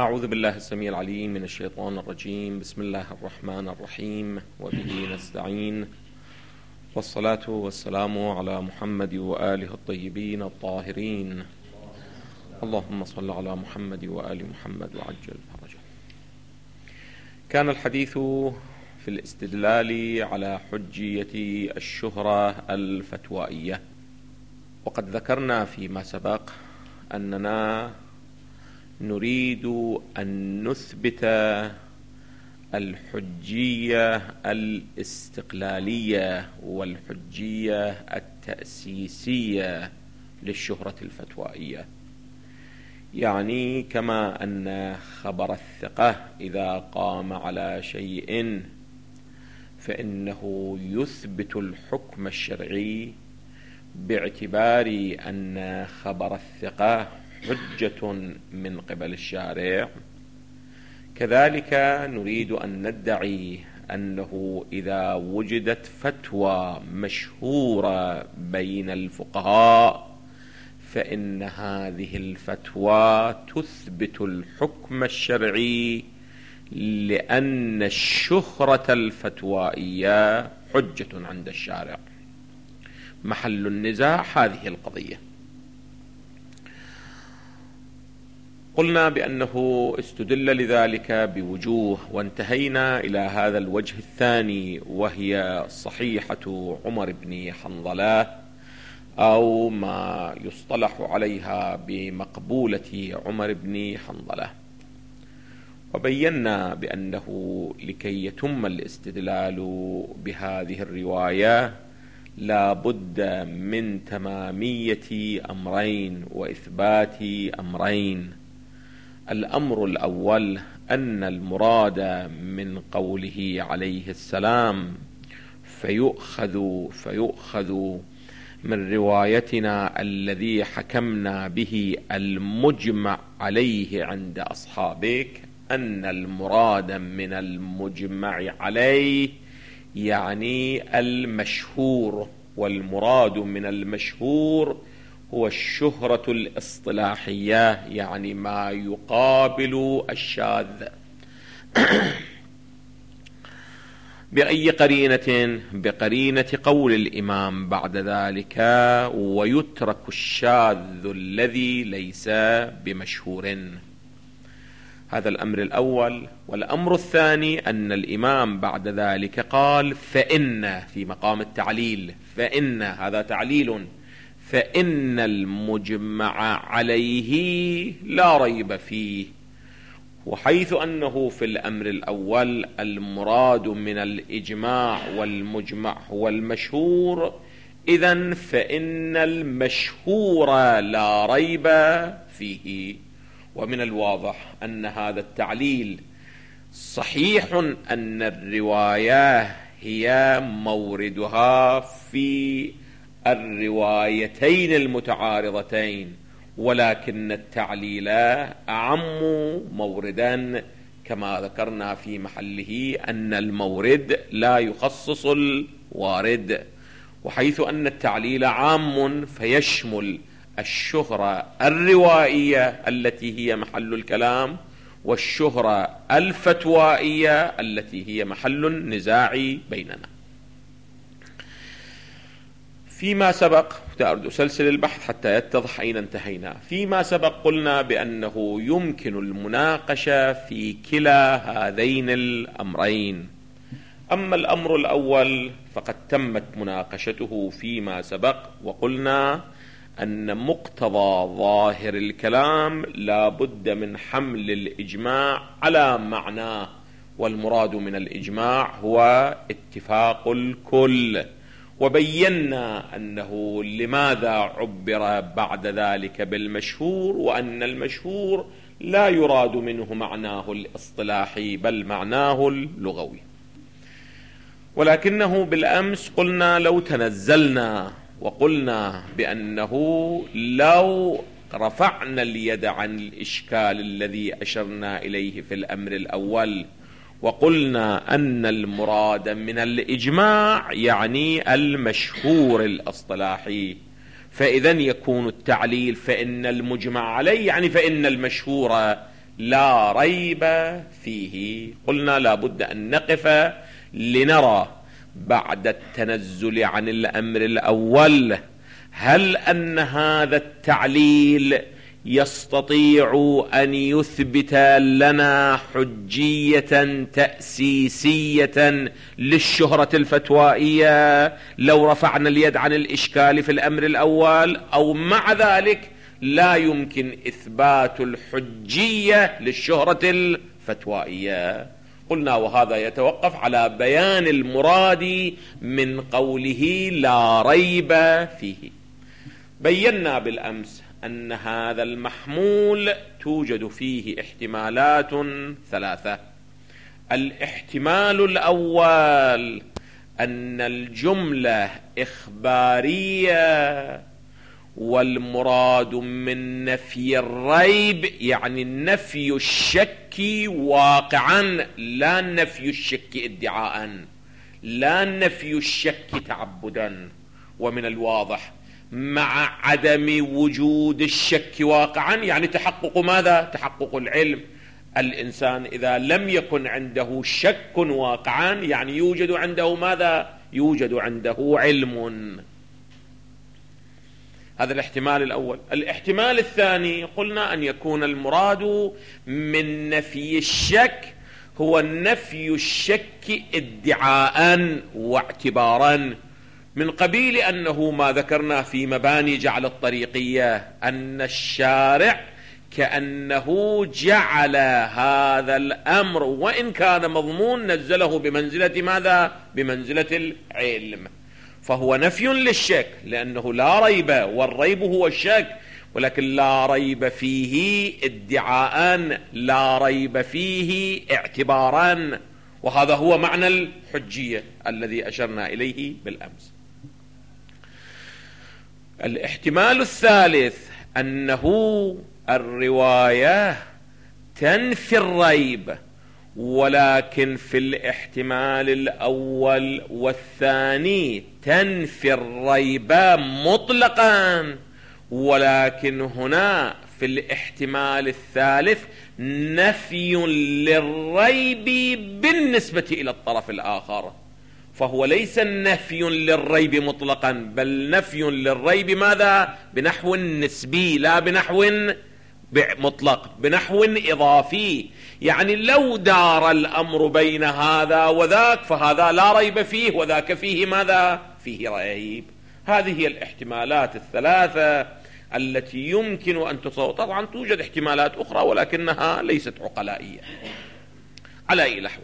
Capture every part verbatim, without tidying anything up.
أعوذ بالله السميع العليم من الشيطان الرجيم. بسم الله الرحمن الرحيم، وبه نستعين، والصلاة والسلام على محمد وآله الطيبين الطاهرين. اللهم صل على محمد وآل محمد وعجل فرجه. كان الحديث في الاستدلال على حجية الشهرة الفتوائية، وقد ذكرنا فيما سبق أننا نريد أن نثبت الحجية الاستقلالية والحجية التأسيسية للشهرة الفتوائية. يعني كما أن خبر الثقة إذا قام على شيء فإنه يثبت الحكم الشرعي باعتبار أن خبر الثقة حجة من قبل الشارع، كذلك نريد أن ندعي أنه إذا وجدت فتوى مشهورة بين الفقهاء فإن هذه الفتوى تثبت الحكم الشرعي، لأن الشهرة الفتوائية حجة عند الشارع. محل النزاع هذه القضية. قلنا بأنه استدل لذلك بوجوه، وانتهينا إلى هذا الوجه الثاني، وهي صحيحة عمر بن حنظلة، أو ما يصطلح عليها بمقبولة عمر بن حنظلة. وبينا بأنه لكي يتم الاستدلال بهذه الرواية لا بد من تمامية أمرين وإثبات أمرين. الأمر الأول أن المراد من قوله عليه السلام فيؤخذ فيؤخذ من روايتنا الذي حكمنا به المجمع عليه عند أصحابك، أن المراد من المجمع عليه يعني المشهور، والمراد من المشهور هو الشهرة الاصطلاحية، يعني ما يقابل الشاذ. بأي قرينة؟ بقرينة قول الإمام بعد ذلك ويترك الشاذ الذي ليس بمشهور. هذا الأمر الأول. والأمر الثاني أن الإمام بعد ذلك قال فإن، في مقام التعليل، فإن هذا تعليل، فإن المجمع عليه لا ريب فيه. وحيث أنه في الأمر الأول المراد من الإجماع والمجمع هو المشهور، إذن فإن المشهور لا ريب فيه. ومن الواضح أن هذا التعليل صحيح، أن الرواية هي موردها في الروايتين المتعارضتين، ولكن التعليل أعم موردا، كما ذكرنا في محله أن المورد لا يخصص الوارد. وحيث أن التعليل عام فيشمل الشهرة الروائية التي هي محل الكلام، والشهرة الفتوائية التي هي محل النزاع بيننا. فيما سبق، أريد أسلسل البحث حتى يتضح أين انتهينا. فيما سبق قلنا بأنه يمكن المناقشة في كلا هذين الأمرين. أما الأمر الأول فقد تمت مناقشته فيما سبق، وقلنا أن مقتضى ظاهر الكلام لا بد من حمل الإجماع على معناه، والمراد من الإجماع هو اتفاق الكل. وبينا أنه لماذا عبر بعد ذلك بالمشهور، وأن المشهور لا يراد منه معناه الاصطلاحي بل معناه اللغوي. ولكنه بالأمس قلنا لو تنزلنا وقلنا بأنه لو رفعنا اليد عن الإشكال الذي أشرنا إليه في الأمر الأول، وقلنا أن المراد من الإجماع يعني المشهور الاصطلاحي، فإذن يكون التعليل فإن المجمع عليه يعني فإن المشهور لا ريب فيه. قلنا لا بد أن نقف لنرى بعد التنزل عن الأمر الأول هل أن هذا التعليل يستطيع أن يثبت لنا حجية تأسيسية للشهرة الفتوائية لو رفعنا اليد عن الإشكال في الأمر الأول، أو مع ذلك لا يمكن إثبات الحجية للشهرة الفتوائية. قلنا وهذا يتوقف على بيان المراد من قوله لا ريب فيه. بينا بالأمس أن هذا المحمول توجد فيه احتمالات ثلاثة. الاحتمال الأول أن الجملة إخبارية، والمراد من نفي الريب يعني نفي الشك واقعا لا نفي الشك ادعاء، لا نفي الشك تعبدا. ومن الواضح مع عدم وجود الشك واقعا يعني تحقق ماذا؟ تحقق العلم. الإنسان إذا لم يكن عنده شك واقعا يعني يوجد عنده ماذا؟ يوجد عنده علم. هذا الاحتمال الأول. الاحتمال الثاني قلنا أن يكون المراد من نفي الشك هو نفي الشك ادعاء واعتبارا، من قبيل أنه ما ذكرنا في مباني جعل الطريقية أن الشارع كأنه جعل هذا الأمر وإن كان مضمون نزله بمنزلة ماذا؟ بمنزلة العلم. فهو نفي للشك لأنه لا ريب، والريب هو الشك، ولكن لا ريب فيه ادعاء، لا ريب فيه اعتبارا، وهذا هو معنى الحجية الذي أشرنا إليه بالأمس. الاحتمال الثالث أنه الرواية تنفي الريب، ولكن في الاحتمال الأول والثاني تنفي الريب مطلقا، ولكن هنا في الاحتمال الثالث نفي للريب بالنسبة إلى الطرف الآخر، فهو ليس نفي للريب مطلقا بل نفي للريب ماذا؟ بنحو نسبي لا بنحو مطلق، بنحو إضافي. يعني لو دار الأمر بين هذا وذاك فهذا لا ريب فيه وذاك فيه ماذا؟ فيه ريب. هذه هي الاحتمالات الثلاثة التي يمكن أن تصور. طبعا توجد احتمالات أخرى ولكنها ليست عقلائية. على أي لحظة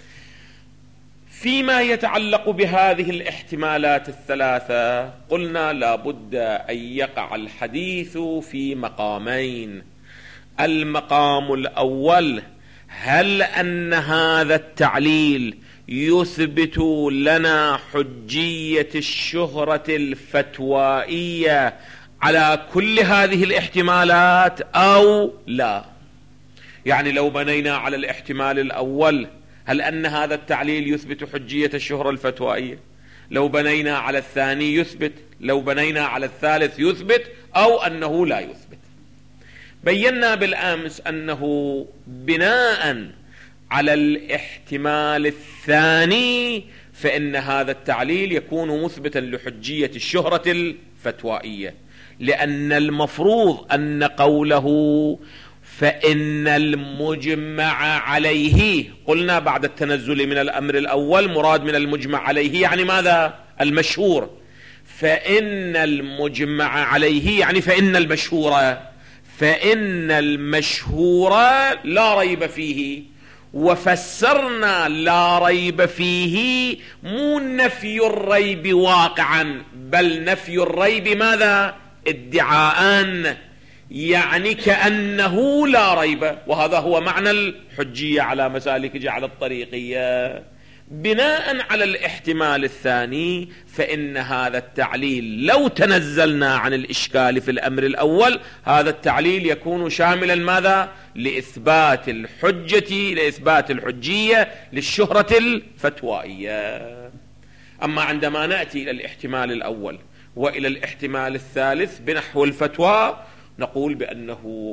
فيما يتعلق بهذه الاحتمالات الثلاثة قلنا لابد أن يقع الحديث في مقامين. المقام الأول هل أن هذا التعليل يثبت لنا حجية الشهرة الفتوائية على كل هذه الاحتمالات أو لا؟ يعني لو بنينا على الاحتمال الأول هل أن هذا التعليل يثبت حجية الشهرة الفتوائية، لو بنينا على الثاني يثبت، لو بنينا على الثالث يثبت، أو أنه لا يثبت. بينا بالأمس أنه بناء على الاحتمال الثاني فإن هذا التعليل يكون مثبتا لحجية الشهرة الفتوائية، لأن المفروض أن قوله فإن المجمع عليه، قلنا بعد التنزل من الأمر الأول مراد من المجمع عليه يعني ماذا؟ المشهور. فإن المجمع عليه يعني فإن المشهور، فإن المشهور لا ريب فيه. وفسرنا لا ريب فيه مو نفي الريب واقعا بل نفي الريب ماذا؟ ادعاء، يعني كأنه لا ريب، وهذا هو معنى الحجية على مسالك جعل الطريقية. بناء على الاحتمال الثاني فإن هذا التعليل لو تنزلنا عن الإشكال في الأمر الأول هذا التعليل يكون شاملا ماذا؟ لإثبات الحجة، لإثبات الحجية للشهرة الفتوائية. أما عندما نأتي إلى الاحتمال الأول وإلى الاحتمال الثالث بنحو الفتوى نقول بأنه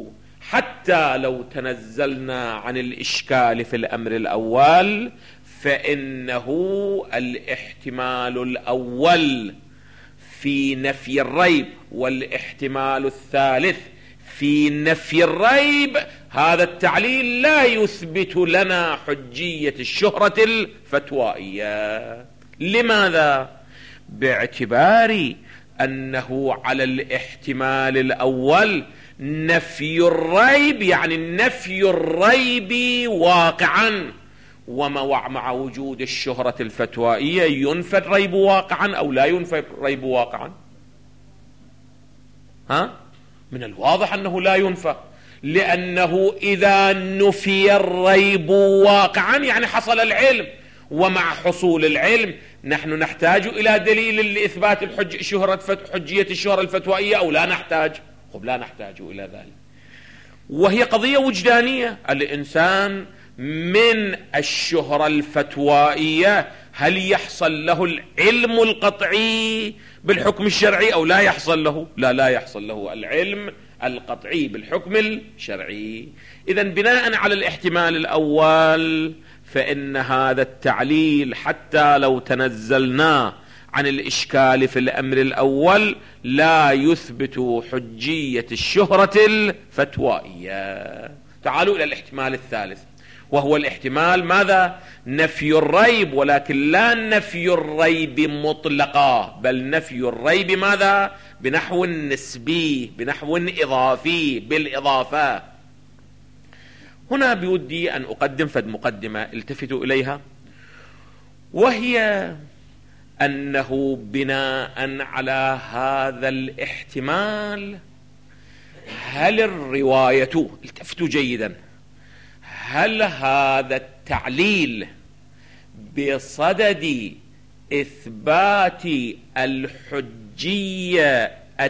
حتى لو تنزلنا عن الإشكال في الأمر الأول فإنه الاحتمال الأول في نفي الريب والاحتمال الثالث في نفي الريب، هذا التعليل لا يثبت لنا حجية الشهرة الفتوائية. لماذا؟ باعتبار أنه على الاحتمال الأول نفي الريب، يعني نفي الريب واقعا، ومع وجود الشهرة الفتوائية ينفى الريب واقعا أو لا ينفى الريب واقعا؟ ها؟ من الواضح أنه لا ينفى، لأنه إذا نفي الريب واقعا يعني حصل العلم، ومع حصول العلم نحن نحتاج إلى دليل لإثبات الحج شهرة حجية الشهرة الفتوائية أو لا نحتاج؟ خب لا نحتاج إلى ذلك. وهي قضية وجدانية، الإنسان من الشهرة الفتوائية هل يحصل له العلم القطعي بالحكم الشرعي أو لا يحصل له؟ لا لا يحصل له العلم القطعي بالحكم الشرعي. إذن بناء على الاحتمال الأول فإن هذا التعليل حتى لو تنزلنا عن الإشكال في الأمر الأول لا يثبت حجية الشهرة الفتوائية. تعالوا إلى الاحتمال الثالث، وهو الاحتمال ماذا؟ نفي الريب، ولكن لا نفي الريب مطلقا، بل نفي الريب ماذا؟ بنحو نسبي، بنحو إضافي، بالإضافة. هنا بودي أن أقدم فد مقدمة التفتوا إليها، وهي أنه بناء على هذا الاحتمال هل الرواية، التفتوا جيدا، هل هذا التعليل بصدد إثبات الحجية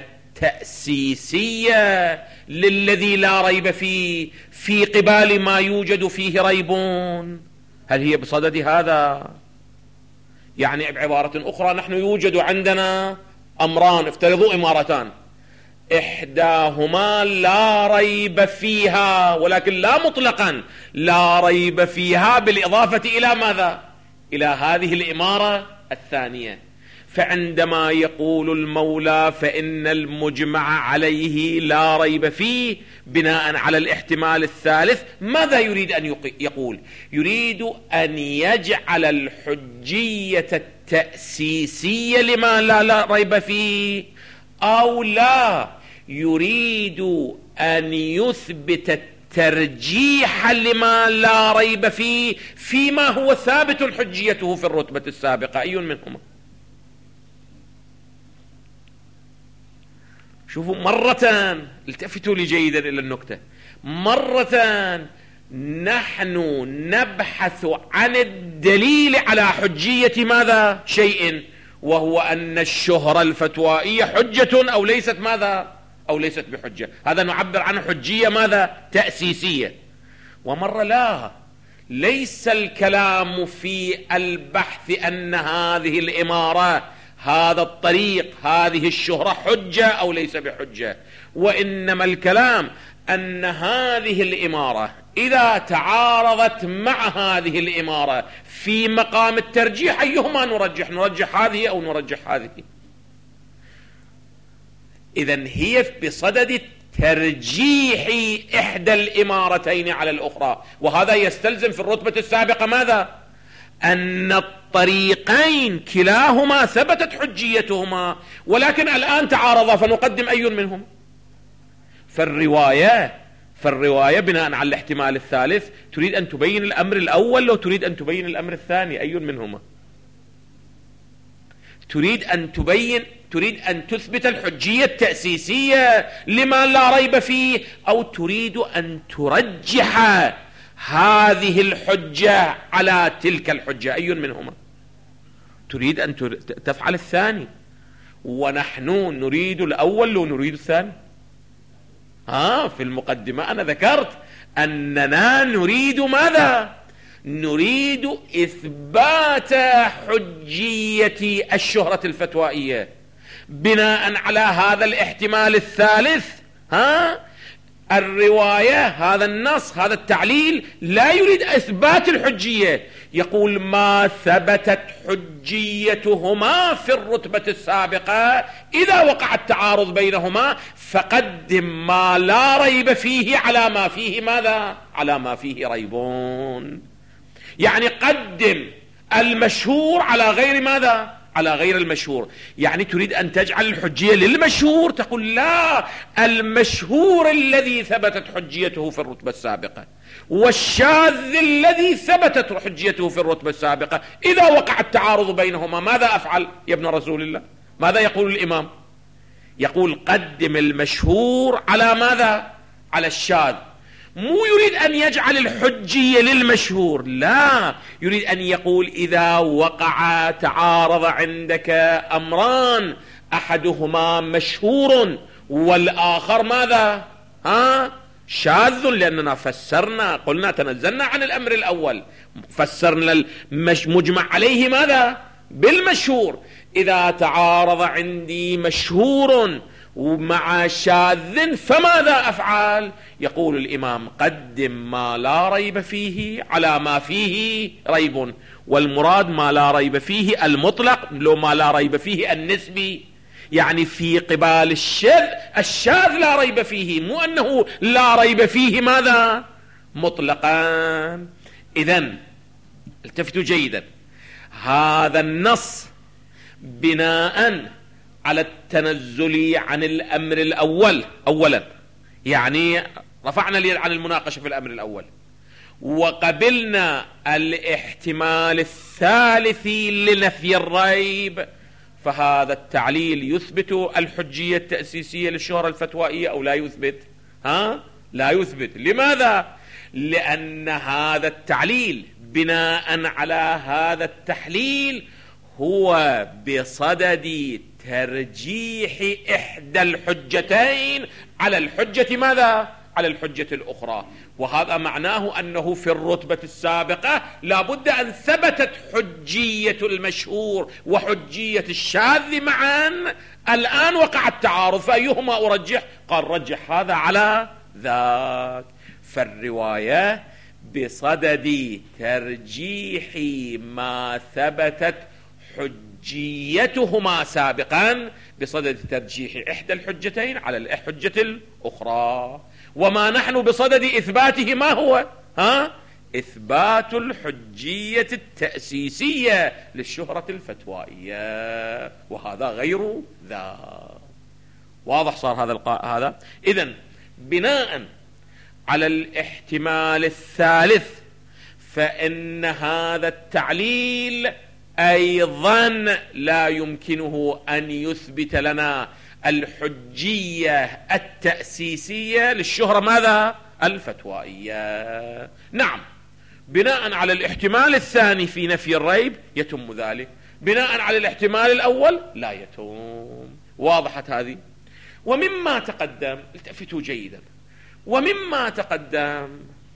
التأسيسية للذي لا ريب فيه في قبال ما يوجد فيه ريبون، هل هي بصدد هذا؟ يعني بعبارة أخرى نحن يوجد عندنا أمران، افترضوا إمارتان، إحداهما لا ريب فيها، ولكن لا مطلقا، لا ريب فيها بالإضافة إلى ماذا؟ إلى هذه الإمارة الثانية. فعندما يقول المولى فإن المجمع عليه لا ريب فيه بناء على الاحتمال الثالث، ماذا يريد أن يقول؟ يريد أن يجعل الحجية التأسيسية لما لا, لا ريب فيه، أو لا يريد أن يثبت الترجيح لما لا ريب فيه فيما هو ثابت حجيته في الرتبة السابقة؟ أي منهما؟ شوفوا مرة، التفتوا لي جيدا إلى النكتة، مرة نحن نبحث عن الدليل على حجية ماذا؟ شيء، وهو أن الشهرة الفتوائية حجة أو ليست ماذا؟ أو ليست بحجة. هذا نعبر عن حجية ماذا؟ تأسيسية. ومرة لا، ليس الكلام في البحث أن هذه الإمارة، هذا الطريق، هذه الشهرة حجة أو ليس بحجة، وإنما الكلام أن هذه الإمارة إذا تعارضت مع هذه الإمارة في مقام الترجيح أيهما نرجح؟ نرجح هذه أو نرجح هذه؟ إذن هي بصدد ترجيح إحدى الإمارتين على الأخرى، وهذا يستلزم في الرتبة السابقة ماذا؟ أن الطريقين كلاهما ثبتت حجيتهما، ولكن الآن تعارضا، فنقدم أي منهم؟ فالرواية فالرواية بناء على الاحتمال الثالث تريد أن تبين الأمر الأول لو تريد أن تبين الأمر الثاني، أي منهما؟ تريد أن تبين تريد أن تثبت الحجية التأسيسية لما لا ريب فيه، أو تريد أن ترجح هذه الحجة على تلك الحجة؟ أي منهما؟ تريد أن تفعل الثاني، ونحن نريد الأول ونريد الثاني. آه في المقدمة أنا ذكرت أننا نريد ماذا؟ نريد إثبات حجية الشهرة الفتوائية بناء على هذا الاحتمال الثالث، ها الرواية هذا النص هذا التعليل لا يريد إثبات الحجية، يقول ما ثبتت حجيتهما في الرتبة السابقة إذا وقع التعارض بينهما فقدم ما لا ريب فيه على ما فيه ماذا؟ على ما فيه ريبون. يعني قدم المشهور على غير ماذا؟ على غير المشهور. يعني تريد أن تجعل الحجية للمشهور، تقول لا، المشهور الذي ثبتت حجيته في الرتبة السابقة والشاذ الذي ثبتت حجيته في الرتبة السابقة إذا وقع التعارض بينهما ماذا أفعل يا ابن رسول الله؟ ماذا يقول الإمام؟ يقول قدم المشهور على ماذا؟ على الشاذ. مو يريد أن يجعل الحجية للمشهور، لا، يريد أن يقول إذا وقع تعارض عندك أمران أحدهما مشهور والآخر ماذا؟ ها؟ شاذ، لأننا فسرنا قلنا تنزلنا عن الأمر الأول فسرنا المجمع عليه ماذا؟ بالمشهور. إذا تعارض عندي مشهور ومع شاذ فماذا أفعل؟ يقول الإمام قدم ما لا ريب فيه على ما فيه ريب، والمراد ما لا ريب فيه المطلق، لو ما لا ريب فيه النسبي، يعني في قبال الشاذ الشاذ لا ريب فيه، مو أنه لا ريب فيه ماذا؟ مطلقا. إذن التفتوا جيدا، هذا النص بناء على التنزل عن الأمر الأول أولا، يعني رفعنا اليد عن المناقشة في الأمر الأول وقبلنا الاحتمال الثالث لنفي الريب، فهذا التعليل يثبت الحجية التأسيسية للشهرة الفتوائية أو لا يثبت؟ ها؟ لا يثبت. لماذا؟ لأن هذا التعليل بناء على هذا التحليل هو بصدد ترجيح إحدى الحجتين على الحجة ماذا؟ على الحجة الأخرى. وهذا معناه أنه في الرتبة السابقة لابد أن ثبتت حجية المشهور وحجية الشاذ معا، الآن وقع التعارض فأيهما أرجح؟ قال رجح هذا على ذاك. فالرواية بصدد ترجيح ما ثبتت حجيتهما سابقا، بصدد ترجيح إحدى الحجتين على الحجة الأخرى. وما نحن بصدد إثباته ما هو؟ ها؟ إثبات الحجية التأسيسية للشهرة الفتوائية، وهذا غير ذا. واضح صار هذا القاء هذا؟ إذن بناء على الاحتمال الثالث فإن هذا التعليل أيضا لا يمكنه أن يثبت لنا الحجية التأسيسية للشهرة ماذا؟ الفتوائية. نعم، بناء على الاحتمال الثاني في نفي الريب يتم ذلك، بناء على الاحتمال الأول لا يتم. واضحت هذه؟ ومما تقدم، التفتوا جيدا، ومما تقدم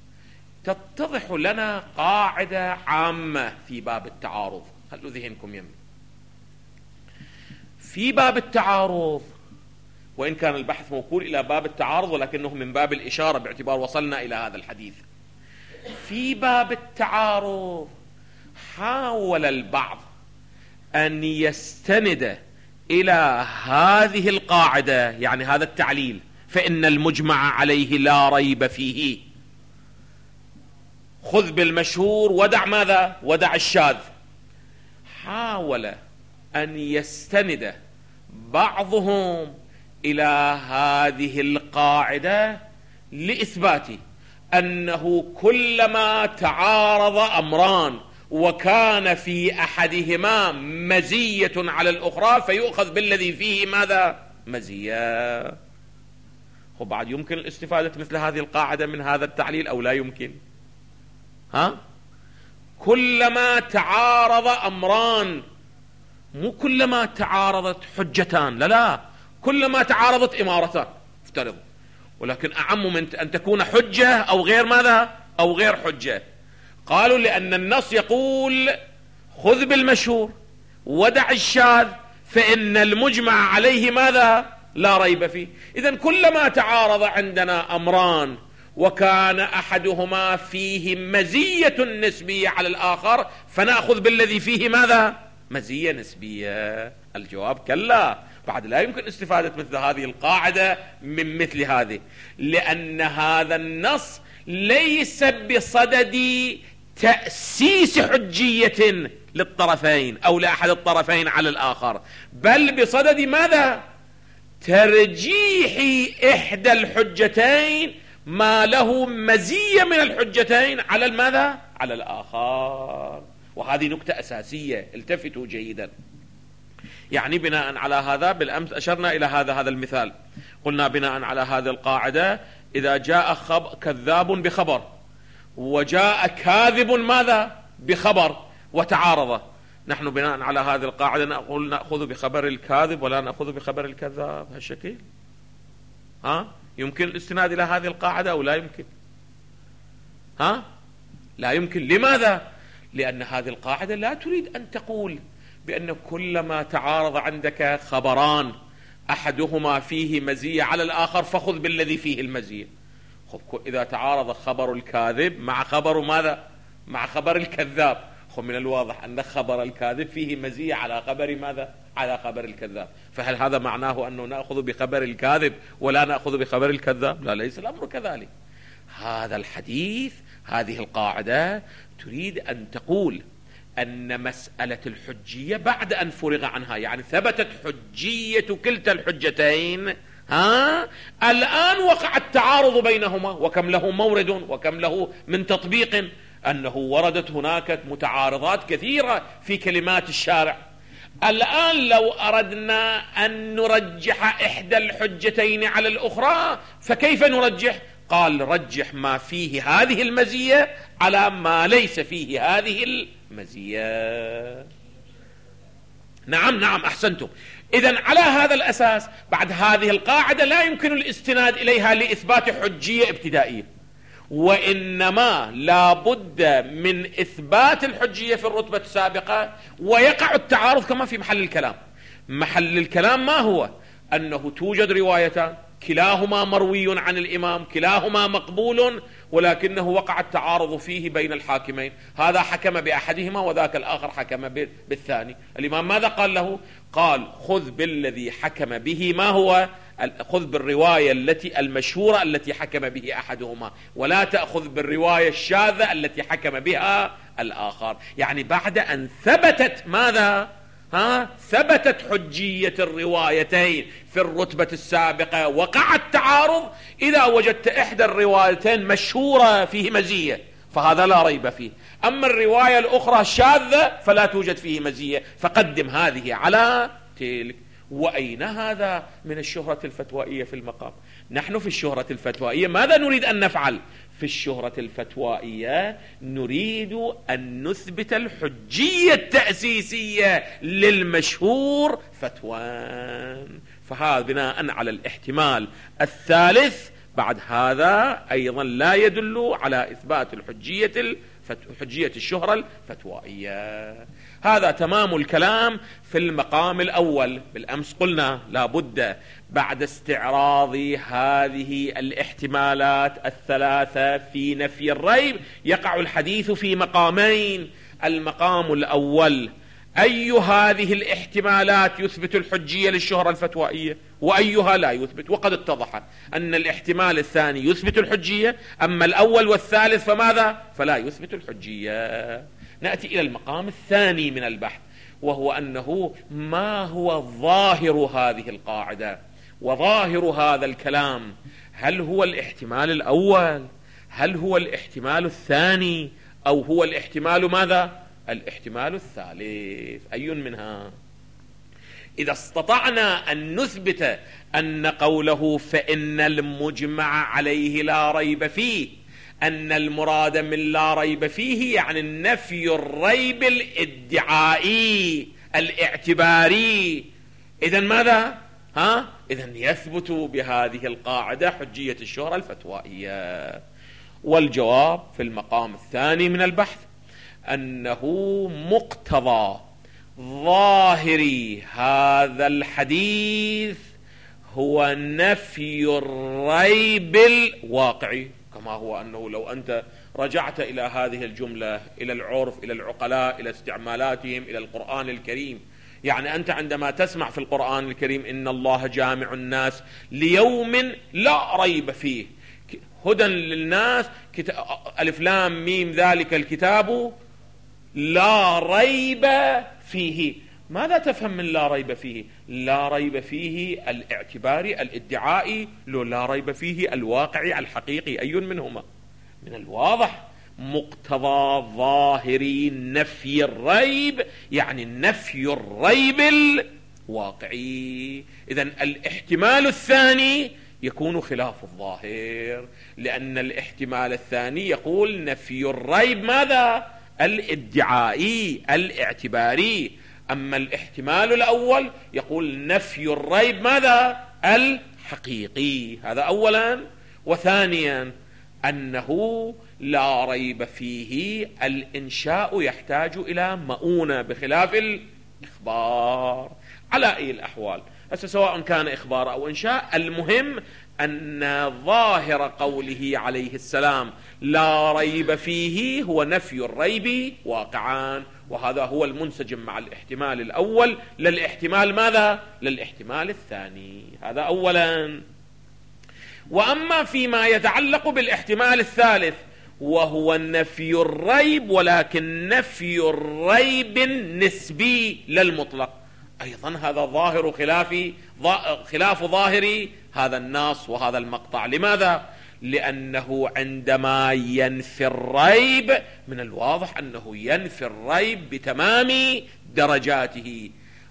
تتضح لنا قاعدة عامة في باب التعارض. خلوا ذهنكم يمين. في باب التعارض، وإن كان البحث موكول إلى باب التعارض ولكنه من باب الإشارة باعتبار وصلنا إلى هذا الحديث. في باب التعارض حاول البعض أن يستند إلى هذه القاعدة، يعني هذا التعليل، فإن المجمع عليه لا ريب فيه، خذ بالمشهور ودع ماذا؟ ودع الشاذ. حاول أن يستند بعضهم إلى هذه القاعدة لإثبات أنه كلما تعارض أمران وكان في أحدهما مزية على الأخرى فيؤخذ بالذي فيه ماذا؟ مزية. وبعد يمكن الاستفادة مثل هذه القاعدة من هذا التعليل أو لا يمكن؟ ها؟ كلما تعارض أمران، مو كلما تعارضت حجتان، لا لا، كلما تعارضت إمارتان افترض، ولكن أعم من أن تكون حجة أو غير ماذا؟ أو غير حجة. قالوا لأن النص يقول خذ بالمشهور ودع الشاذ، فإن المجمع عليه ماذا؟ لا ريب فيه. إذن كلما تعارض عندنا أمران وكان أحدهما فيه مزية نسبية على الآخر فنأخذ بالذي فيه ماذا؟ مزية نسبية. الجواب كلا، بعد لا يمكن استفادة مثل هذه القاعدة من مثل هذه، لأن هذا النص ليس بصدد تأسيس حجية للطرفين أو لأحد الطرفين على الآخر، بل بصدد ماذا؟ ترجيح إحدى الحجتين ما له مزية من الحجتين على الماذا؟ على الآخر. وهذه نكتة أساسية، التفتوا جيدا. يعني بناء على هذا بالأمس أشرنا إلى هذا هذا المثال، قلنا بناء على هذه القاعدة إذا جاء خب... كذاب بخبر وجاء كاذب ماذا؟ بخبر وتعارض، نحن بناء على هذه القاعدة نقول نأخذ بخبر الكاذب ولا نأخذ بخبر الكذاب. هالشكل ها يمكن الاستناد إلى هذه القاعدة أو لا يمكن؟ ها لا يمكن. لماذا؟ لأن هذه القاعدة لا تريد أن تقول بأن كلما تعارض عندك خبران أحدهما فيه مزية على الآخر فخذ بالذي فيه المزية. إذا تعارض خبر الكاذب مع خبر ماذا؟ مع خبر الكذاب، من الواضح أن خبر الكاذب فيه مزية على خبر ماذا؟ على خبر الكذاب. فهل هذا معناه أنه نأخذ بخبر الكاذب ولا نأخذ بخبر الكذاب؟ لا، ليس الأمر كذلك. هذا الحديث، هذه القاعدة تريد أن تقول أن مسألة الحجية بعد أن فرغ عنها، يعني ثبتت حجية كلتا الحجتين، ها الآن وقع التعارض بينهما، وكم له مورد وكم له من تطبيق، أنه وردت هناك متعارضات كثيرة في كلمات الشارع. الآن لو أردنا أن نرجح إحدى الحجتين على الأخرى فكيف نرجح؟ قال رجح ما فيه هذه المزية على ما ليس فيه هذه المزية. نعم نعم أحسنتم. إذن على هذا الأساس بعد هذه القاعدة لا يمكن الاستناد إليها لإثبات حجية ابتدائية، وإنما لا بد من إثبات الحجية في الرتبة السابقة، ويقع التعارض كما في محل الكلام. محل الكلام ما هو؟ أنه توجد روايتان كلاهما مروي عن الإمام، كلاهما مقبول، ولكنه وقع التعارض فيه بين الحاكمين، هذا حكم بأحدهما وذاك الآخر حكم بالثاني. الإمام ماذا قال له؟ قال خذ بالذي حكم به، ما هو؟ خذ بالرواية التي المشهورة التي حكم به أحدهما، ولا تأخذ بالرواية الشاذة التي حكم بها الآخر. يعني بعد أن ثبتت ماذا؟ ها ثبتت حجية الروايتين في الرتبة السابقة، وقع التعارض. إذا وجدت إحدى الروايتين مشهورة فيه مزية فهذا لا ريب فيه، أما الرواية الأخرى شاذة فلا توجد فيه مزية، فقدم هذه على تلك. وأين هذا من الشهرة الفتوائية في المقام؟ نحن في الشهرة الفتوائية ماذا نريد أن نفعل؟ في الشهرة الفتوائية نريد أن نثبت الحجية التأسيسية للمشهور فتوان. فهذا بناء على الاحتمال الثالث بعد هذا أيضا لا يدل على إثبات الحجية حجية الشهرة الفتوائية. هذا تمام الكلام في المقام الأول. بالأمس قلنا لابد بعد استعراض هذه الاحتمالات الثلاثة في نفي الريب يقع الحديث في مقامين. المقام الأول أي هذه الاحتمالات يثبت الحجية للشهرة الفتوائية وأيها لا يثبت، وقد اتضح أن الاحتمال الثاني يثبت الحجية، أما الأول والثالث فماذا؟ فلا يثبت الحجية. نأتي إلى المقام الثاني من البحث، وهو أنه ما هو ظاهر هذه القاعدة وظاهر هذا الكلام؟ هل هو الاحتمال الأول؟ هل هو الاحتمال الثاني؟ أو هو الاحتمال ماذا؟ الاحتمال الثالث. أي منها؟ إذا استطعنا أن نثبت أن قوله فإن المجمع عليه لا ريب فيه، أن المراد من لا ريب فيه يعني النفي الريب الادعائي الاعتباري، إذن ماذا؟ ها؟ إذن يثبت بهذه القاعدة حجية الشهرة الفتوائية. والجواب في المقام الثاني من البحث أنه مقتضى ظاهر هذا الحديث هو نفي الريب الواقعي، كما هو أنه لو أنت رجعت إلى هذه الجملة، إلى العرف، إلى العقلاء، إلى استعمالاتهم، إلى القرآن الكريم، يعني أنت عندما تسمع في القرآن الكريم إن الله جامع الناس ليوم لا ريب فيه هدى للناس، ألف لام ميم ذلك الكتاب لا ريب فيه. ماذا تفهم من لا ريب فيه؟ لا ريب فيه الاعتباري الادعائي، لو لا ريب فيه الواقعي الحقيقي؟ أي منهما؟ من الواضح مقتضى ظاهري نفي الريب، يعني نفي الريب الواقعي. إذن الاحتمال الثاني يكون خلاف الظاهر، لأن الاحتمال الثاني يقول نفي الريب ماذا؟ الادعائي الاعتباري، أما الاحتمال الأول يقول نفي الريب ماذا؟ الحقيقي. هذا أولا. وثانيا أنه لا ريب فيه الإنشاء يحتاج إلى مؤونة بخلاف الإخبار. على أي الأحوال هسه سواء كان إخبار أو إنشاء، المهم أن ظاهر قوله عليه السلام لا ريب فيه هو نفي الريب واقعا، وهذا هو المنسجم مع الاحتمال الأول للاحتمال ماذا؟ للاحتمال الثاني. هذا أولا. وأما فيما يتعلق بالاحتمال الثالث وهو نفي الريب، ولكن نفي الريب النسبي للمطلق، أيضا هذا ظاهر خلاف خلاف ظاهر هذا النص وهذا المقطع. لماذا؟ لأنه عندما ينفي الريب من الواضح أنه ينفي الريب بتمام درجاته،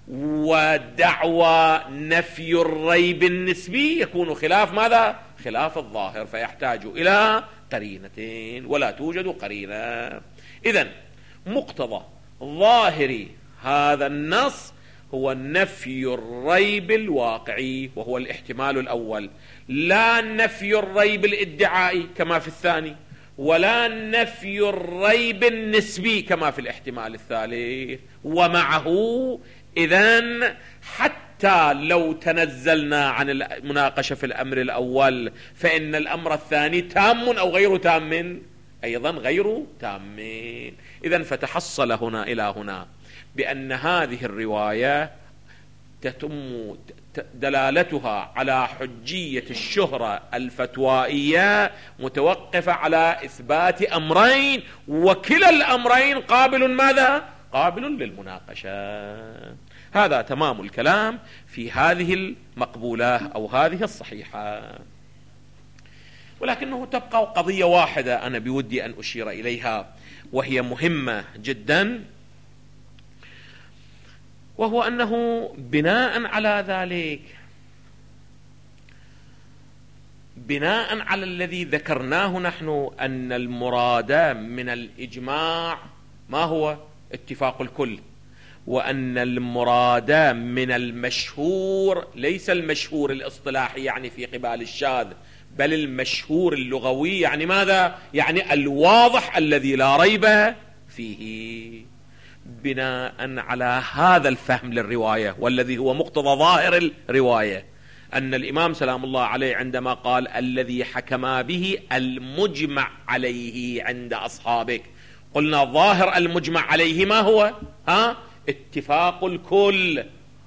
ودعوى نفي الريب النسبي يكون خلاف ماذا؟ خلاف الظاهر، فيحتاج إلى قرينتين ولا توجد قرينة. إذن مقتضى ظاهر هذا النص هو نفي الريب الواقعي وهو الاحتمال الأول، لا نفي الريب الادعائي كما في الثاني، ولا نفي الريب النسبي كما في الاحتمال الثالث. ومعه إذن حتى لو تنزلنا عن المناقشة في الأمر الأول فإن الأمر الثاني تام أو غير تام؟ أيضا غير تام. إذن فتحصل هنا إلى هنا بأن هذه الرواية تتم دلالتها على حجية الشهرة الفتوائية متوقفة على إثبات أمرين، وكلا الأمرين قابل ماذا؟ قابل للمناقشة. هذا تمام الكلام في هذه المقبولة أو هذه الصحيحة. ولكنه تبقى قضية واحدة أنا بودي أن أشير إليها وهي مهمة جدا، وهو أنه بناء على ذلك، بناء على الذي ذكرناه نحن أن المراد من الإجماع ما هو؟ اتفاق الكل، وأن المراد من المشهور ليس المشهور الاصطلاحي يعني في قبال الشاذ، بل المشهور اللغوي، يعني ماذا؟ يعني الواضح الذي لا ريب فيه. بناء على هذا الفهم للرواية والذي هو مقتضى ظاهر الرواية، أن الإمام سلام الله عليه عندما قال الذي حكم به المجمع عليه عند أصحابك، قلنا ظاهر المجمع عليه ما هو؟ ها؟ اتفاق الكل.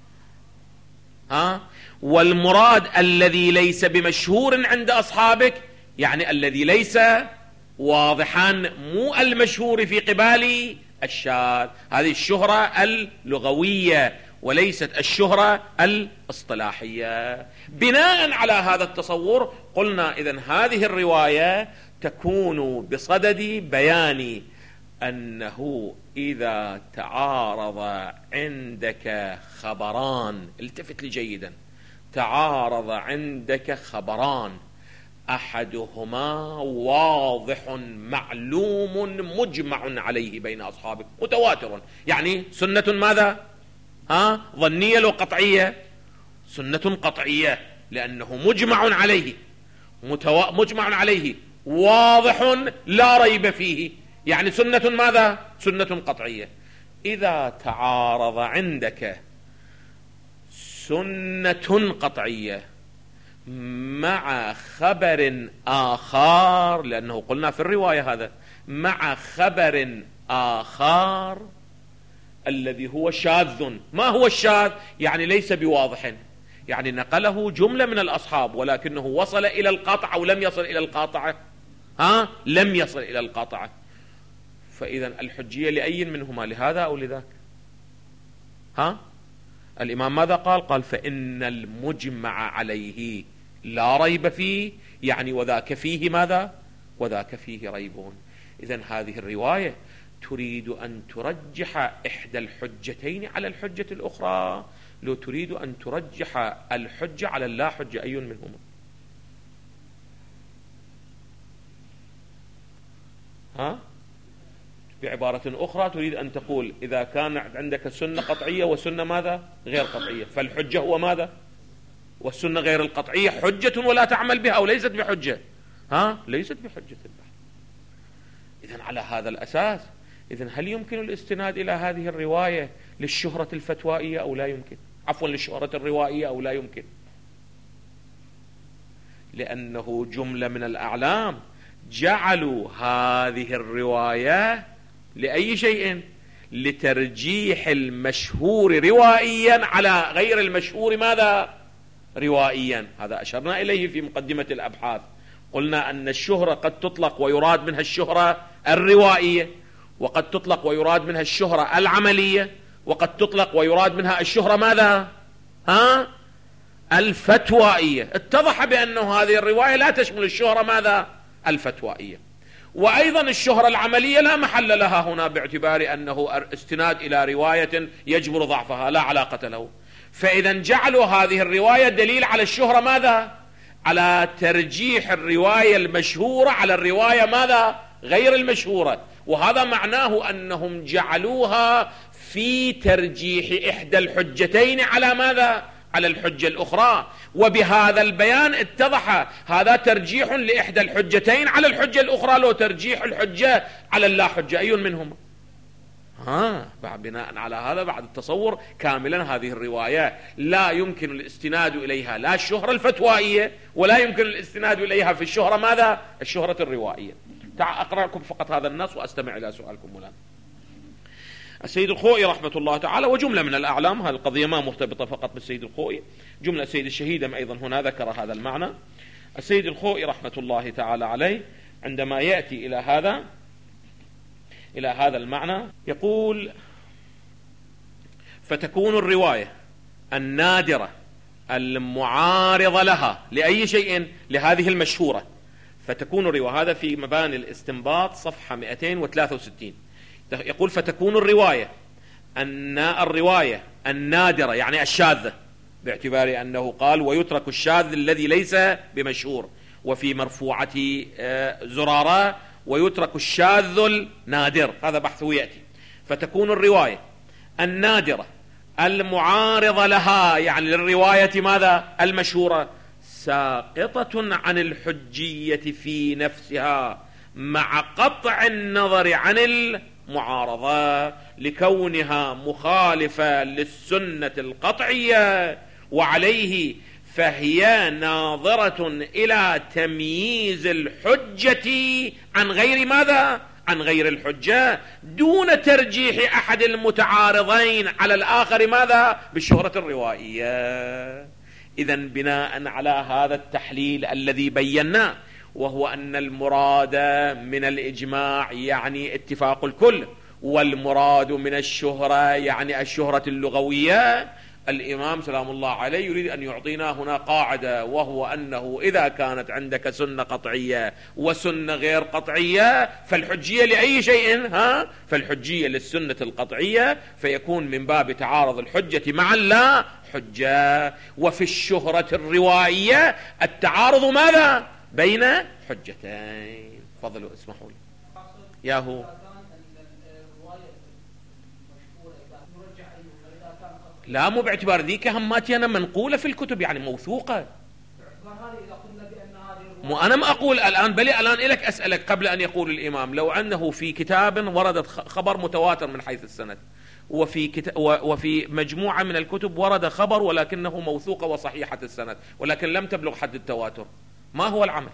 ها؟ والمراد الذي ليس بمشهور عند أصحابك يعني الذي ليس واضحا، مو المشهور في قبال الشاذ. هذه الشهرة اللغوية وليست الشهرة الاصطلاحية. بناء على هذا التصور قلنا إذن هذه الرواية تكون بصدد بيان أنه إذا تعارض عندك خبران، التفت لي جيدا، تعارض عندك خبران أحدهما واضح معلوم مجمع عليه بين أصحابك، متواتر، يعني سنة ماذا؟ ها؟ ظنية لو قطعية؟ سنة قطعية، لأنه مجمع عليه، متو... مجمع عليه واضح لا ريب فيه، يعني سنة ماذا؟ سنة قطعية. إذا تعارض عندك سنة قطعية مع خبر آخر، لأنه قلنا في الرواية هذا مع خبر آخر الذي هو شاذ. ما هو الشاذ؟ يعني ليس بواضح، يعني نقله جملة من الأصحاب ولكنه وصل إلى القاطعة أو لم يصل إلى القاطعة، ها لم يصل إلى القاطعة. فإذا الحجية لأي منهما، لهذا أو لذاك؟ ها الإمام ماذا قال؟ قال فإن المجمع عليه لا ريب فيه، يعني وذاك فيه ماذا؟ وذاك فيه ريب. إذن هذه الرواية تريد أن ترجح إحدى الحجتين على الحجة الأخرى، لو تريد أن ترجح الحجة على اللا حجة، أي منهما؟ ها بعبارة أخرى تريد أن تقول إذا كان عندك سنة قطعية وسنة ماذا؟ غير قطعية، فالحجة هو ماذا؟ والسنة غير القطعية حجة ولا تعمل بها أو ليست بحجة؟ ها ليست بحجة. إذن على هذا الأساس، إذن هل يمكن الاستناد إلى هذه الرواية للشهرة الفتوائية أو لا يمكن؟ عفوا للشهرة الروائية أو لا يمكن؟ لأنه جملة من الأعلام جعلوا هذه الرواية لأي شيء؟ لترجيح المشهور روائيا على غير المشهور ماذا؟ روائيا. هذا أشرنا إليه في مقدمة الأبحاث، قلنا أن الشهرة قد تطلق ويراد منها الشهرة الروائية، وقد تطلق ويراد منها الشهرة العملية، وقد تطلق ويراد منها الشهرة ماذا؟ ها الفتوائية. اتضح بأنه هذه الرواية لا تشمل الشهرة ماذا؟ الفتوائية. وأيضا الشهرة العملية لا محل لها هنا باعتبار أنه استناد إلى رواية يجبر ضعفها، لا علاقة له. فإذا جعلوا هذه الرواية دليل على الشهرة ماذا؟ على ترجيح الرواية المشهورة على الرواية ماذا؟ غير المشهورة. وهذا معناه أنهم جعلوها في ترجيح إحدى الحجتين على ماذا؟ على الحجة الأخرى. وبهذا البيان اتضح هذا ترجيح لإحدى الحجتين على الحجة الأخرى، لو ترجيح الحجة على اللا حجة، أي منهما؟ ها بعد بناء على هذا، بعد التصور كاملا، هذه الرواية لا يمكن الاستناد إليها لا الشهرة الفتوائية ولا يمكن الاستناد إليها في الشهرة ماذا؟ الشهرة الروائية. تعال أقرأ لكم فقط هذا النص وأستمع إلى سؤالكم الآن. السيد الخوئي رحمة الله تعالى وجملة من الأعلام، هذه القضية ما مرتبطة فقط بالسيد الخوئي، جملة السيد الشهيدم أيضا هنا ذكر هذا المعنى. السيد الخوئي رحمة الله تعالى عليه عندما يأتي إلى هذا إلى هذا المعنى يقول فتكون الرواية النادرة المعارضة لها لأي شيء؟ لهذه المشهورة. فتكون الرواية، هذا في مباني الاستنباط صفحة مئتين وثلاثة وستين، يقول فتكون الرواية أن الرواية النادرة يعني الشاذة، باعتبار أنه قال ويترك الشاذ الذي ليس بمشهور، وفي مرفوعة زرارة ويترك الشاذ النادر، هذا بحثه يأتي. فتكون الرواية النادرة المعارضة لها يعني للرواية ماذا؟ المشهورة، ساقطة عن الحجية في نفسها مع قطع النظر عن المعارضة، لكونها مخالفة للسنة القطعية، وعليه فهي ناظرة إلى تمييز الحجة عن غير ماذا؟ عن غير الحجة، دون ترجيح أحد المتعارضين على الآخر ماذا؟ بالشهرة الروائية. إذن بناء على هذا التحليل الذي بيناه، وهو أن المراد من الإجماع يعني اتفاق الكل، والمراد من الشهرة يعني الشهرة اللغوية، الإمام سلام الله عليه يريد أن يعطينا هنا قاعدة، وهو أنه إذا كانت عندك سنة قطعية وسنة غير قطعية فالحجية لأي شيء؟ ها فالحجية للسنة القطعية، فيكون من باب تعارض الحجة مع اللا حجة. وفي الشهرة الروائية التعارض ماذا؟ بين حجتين. فضلوا اسمحوا لي ياهو. لا مو باعتبار ذيك هماتي أنا منقولة في الكتب يعني موثوقة، مو أنا ما أقول الآن، بل الآن إليك أسألك قبل أن يقول الإمام، لو أنه في كتاب وردت خبر متواتر من حيث السند وفي, كت... وفي مجموعة من الكتب ورد خبر ولكنه موثوق وصحيحة السند ولكن لم تبلغ حد التواتر، ما هو العمل؟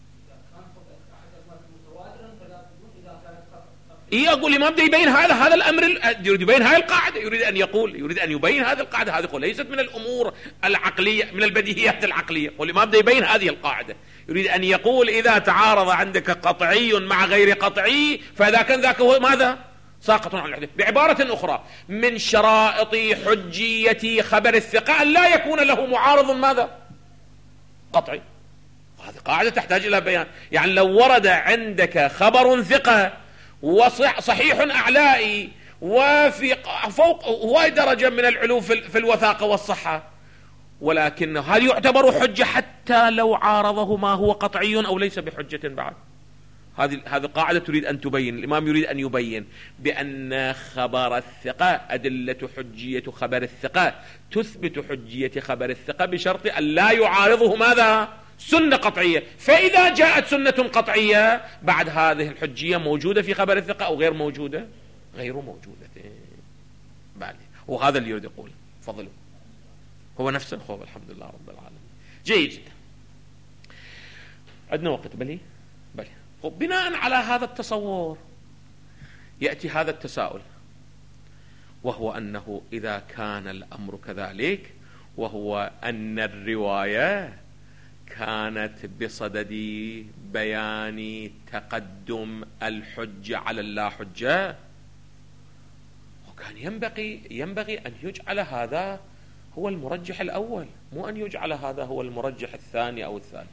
إيه أقول لي ما بدي يبين هذا هذا الأمر، يريد يبين هذه القاعدة، يريد أن يقول يريد أن يبين هذه القاعدة، هذه ليست من الأمور العقلية من البديهيات العقلية، قل ما بدي يبين هذه القاعدة، يريد أن يقول إذا تعارض عندك قطعي مع غير قطعي فإذا كان ذاك هو ماذا؟ ساقط عن الحديث. بعبارة أخرى من شرائط حجية خبر الثقة أن لا يكون له معارض ماذا؟ قطعي. هذه قاعدة تحتاج إلى بيان. يعني لو ورد عندك خبر ثقة وصحيح أعلائي وفي فوق هواي درجة من العلو في الوثاقة والصحة، ولكن هل يعتبر حجة حتى لو عارضه ما هو قطعي أو ليس بحجة بعد؟ هذه هذه قاعدة تريد أن تبين، الإمام يريد أن يبين بأن خبر الثقة أدلة حجية خبر الثقة تثبت حجية خبر الثقة بشرط أن لا يعارضه ماذا؟ سنة قطعية. فإذا جاءت سنة قطعية بعد هذه الحجية موجودة في خبر الثقة أو غير موجودة؟ غير موجودة. بالي وهذا اللي يريد يقول. فضلوا هو نفس الخوف. الحمد لله رب العالمين. جيد جدا. عندنا وقت؟ بلي بلي. بناء على هذا التصور يأتي هذا التساؤل، وهو أنه إذا كان الأمر كذلك، وهو أن الرواية كانت بصدد بيان تقدم الحجة على اللا حجة، وكان ينبغي ينبغي أن يجعل هذا هو المرجح الأول، مو أن يجعل هذا هو المرجح الثاني أو الثالث،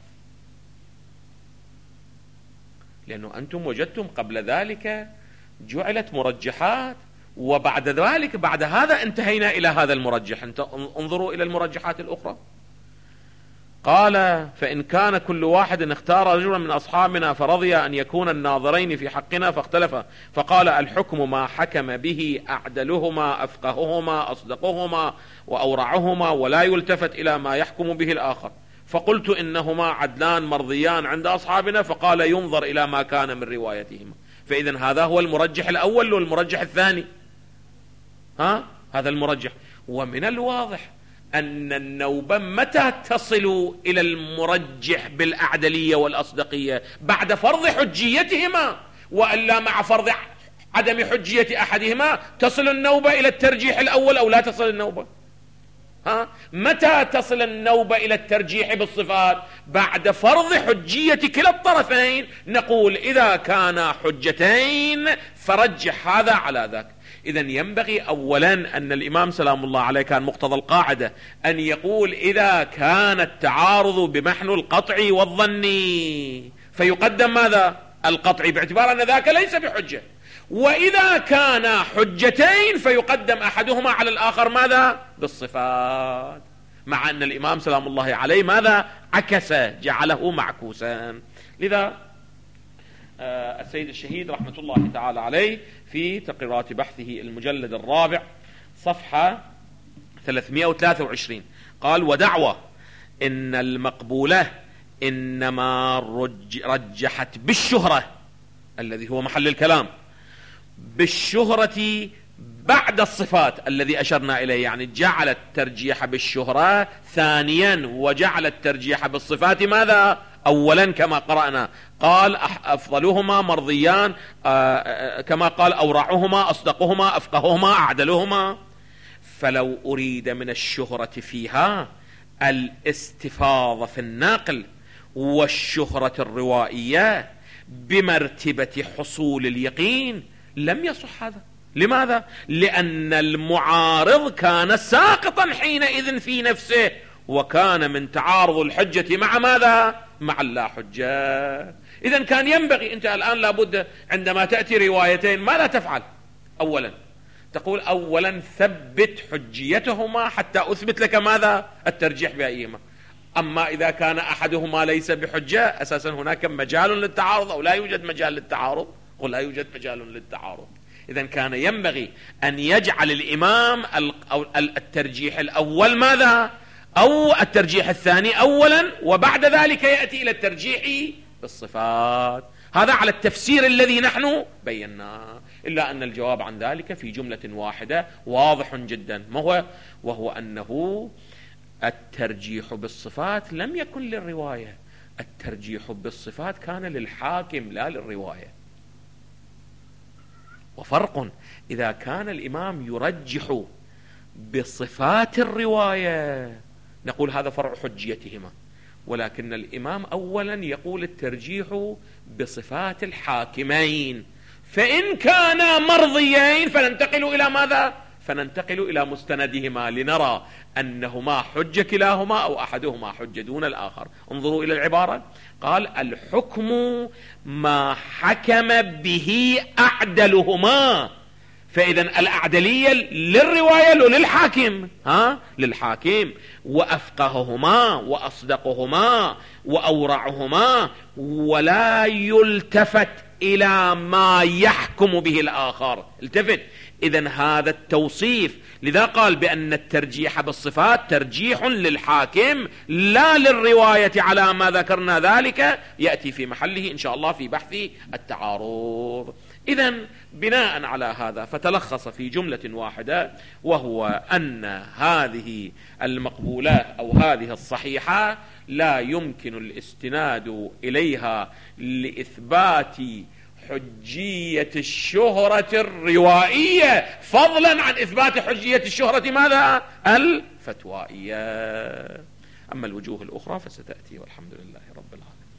لأنه أنتم وجدتم قبل ذلك جعلت مرجحات، وبعد ذلك بعد هذا انتهينا إلى هذا المرجح. انظروا إلى المرجحات الأخرى. قال فإن كان كل واحد اختار رجلا من أصحابنا فرضي أن يكون الناظرين في حقنا فاختلفا، فقال الحكم ما حكم به أعدلهما أفقههما أصدقهما وأورعهما ولا يلتفت إلى ما يحكم به الآخر. فقلت إنهما عدلان مرضيان عند أصحابنا، فقال ينظر إلى ما كان من روايتهما. فإذن هذا هو المرجح الأول والمرجح الثاني، ها هذا المرجح. ومن الواضح أن النوبة متى تصل إلى المرجح بالأعدلية والأصدقية؟ بعد فرض حجيتهما، وألا مع فرض عدم حجية أحدهما تصل النوبة إلى الترجيح الأول أو لا تصل النوبة؟ ها؟ متى تصل النوبة إلى الترجيح بالصفات؟ بعد فرض حجية كلا الطرفين. نقول إذا كانا حجتين فرجح هذا على ذاك. إذن ينبغي أولا أن الإمام سلام الله عليه كان مقتضى القاعدة أن يقول إذا كان التعارض بمحن القطع والظني فيقدم ماذا؟ القطع، باعتبار أن ذاك ليس بحجة. وإذا كان حجتين فيقدم أحدهما على الآخر ماذا؟ بالصفات. مع أن الإمام سلام الله عليه ماذا؟ عكس، جعله معكوسا. لذا السيد الشهيد رحمة الله تعالى عليه في تقريرات بحثه المجلد الرابع صفحة ثلاثمائة وثلاثة وعشرين قال ودعوى إن المقبولة إنما رج رجحت بالشهرة، الذي هو محل الكلام، بالشهرة بعد الصفات الذي أشرنا إليه، يعني جعل الترجيح بالشهرة ثانيا وجعل الترجيح بالصفات ماذا؟ أولا كما قرأنا. قال أفضلهما مرضيان، كما قال أورعهما أصدقهما أفقههما أعدلهما. فلو أريد من الشهرة فيها الاستفاضة في الناقل والشهرة الروائية بمرتبة حصول اليقين لم يصح هذا. لماذا؟ لأن المعارض كان ساقطا حينئذ في نفسه، وكان من تعارض الحجة مع ماذا؟ مع اللا حجة. إذن كان ينبغي أنت الآن لابد عندما تأتي روايتين ماذا تفعل؟ أولا تقول أولا ثبت حجيتهما حتى أثبت لك ماذا؟ الترجيح بأيهما. أما إذا كان أحدهما ليس بحجة أساسا هناك مجال للتعارض أو لا يوجد مجال للتعارض؟ قل لا يوجد مجال للتعارض. إذن كان ينبغي أن يجعل الإمام الترجيح الأول ماذا؟ أو الترجيح الثاني أولا، وبعد ذلك يأتي إلى الترجيح بالصفات. هذا على التفسير الذي نحن بيناه. إلا أن الجواب عن ذلك في جملة واحدة واضح جدا، ما هو؟ وهو أنه الترجيح بالصفات لم يكن للرواية، الترجيح بالصفات كان للحاكم لا للرواية. وفرق إذا كان الإمام يرجح بصفات الرواية نقول هذا فرع حجيتهما، ولكن الإمام أولا يقول الترجيح بصفات الحاكمين، فإن كانا مرضيين فننتقل إلى ماذا؟ فننتقل إلى مستندهما لنرى أنهما حج كلاهما أو أحدهما حج دون الآخر. انظروا إلى العبارة، قال الحكم ما حكم به أعدلهما، فإذا الأعدلية للرواية للحاكم، ها للحاكم، وأفقههما وأصدقهما وأورعهما، ولا يلتفت إلى ما يحكم به الآخر. التفت، إذن هذا التوصيف، لذا قال بأن الترجيح بالصفات ترجيح للحاكم لا للرواية على ما ذكرنا، ذلك يأتي في محله إن شاء الله في بحث التعارض. إذن بناء على هذا فتلخص في جملة واحدة، وهو أن هذه المقبولات أو هذه الصحيحة لا يمكن الاستناد إليها لإثبات حجية الشهرة الروائية، فضلا عن إثبات حجية الشهرة ماذا؟ الفتوائية. أما الوجوه الأخرى فستأتي، والحمد لله رب العالمين.